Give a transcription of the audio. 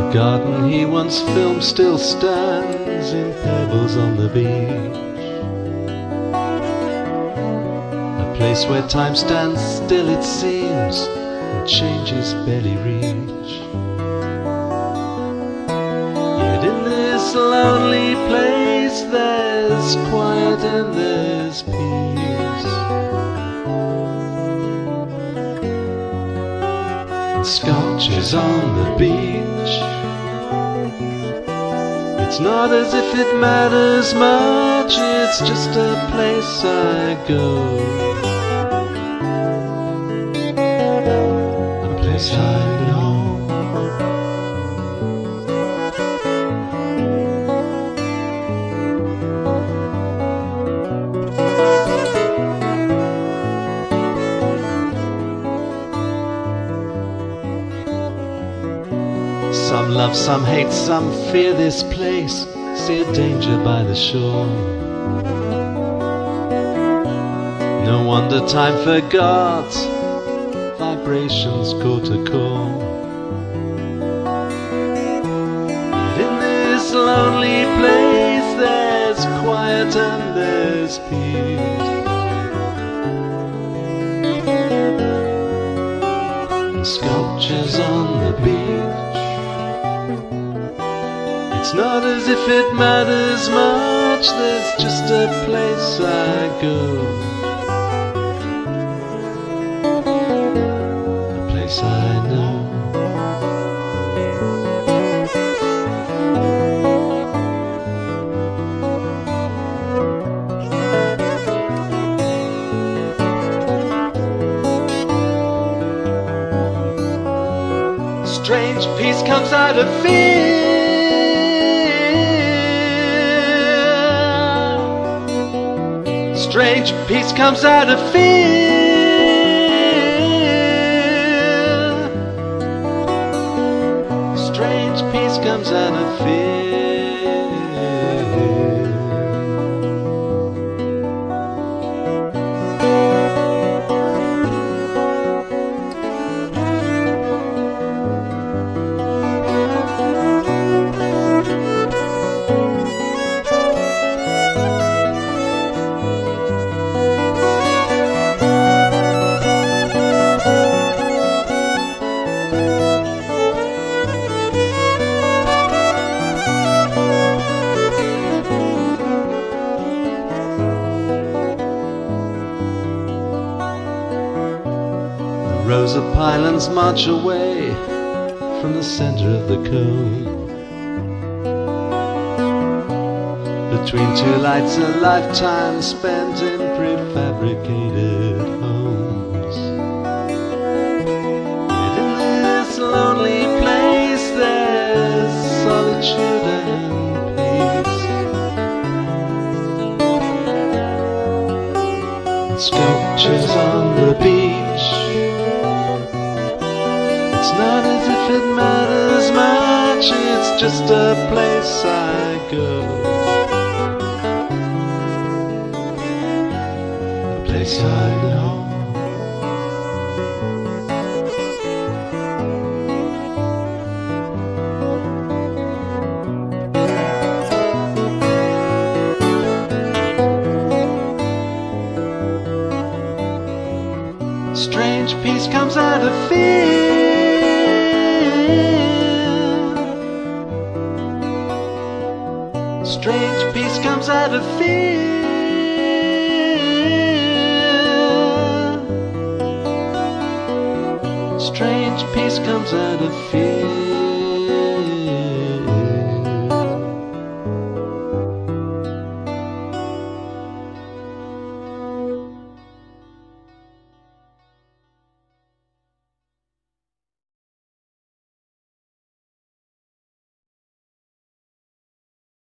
garden he once filmed still stands in pebbles on the beach. A place where time stands still, it seems, and changes barely reach. Yet in this lonely place there's quiet and there's peace, and sculptures on the beach. It's not as if it matters much, it's just a place I go, a place I know. Some love, some hate, some fear this place, see a danger by the shore. No wonder time forgot, vibrations core to core. Yet in this lonely place there's quiet and there's peace, and sculptures on the beach. It's not as if it matters much, there's just a place I go, a place I know. Strange peace comes out of fear, strange peace comes out of fear. Strange peace comes out of fear. Rows of pylons march away from the center of the cone. Between two lights, a lifetime spent in prefabricated homes. Yet in this lonely place there's solitude and peace, and sculptures on the beach. It's not as if it matters much, it's just a place I go, a place I know. Strange peace comes out of fear. Strange peace comes out of fear. Strange peace comes out of fear.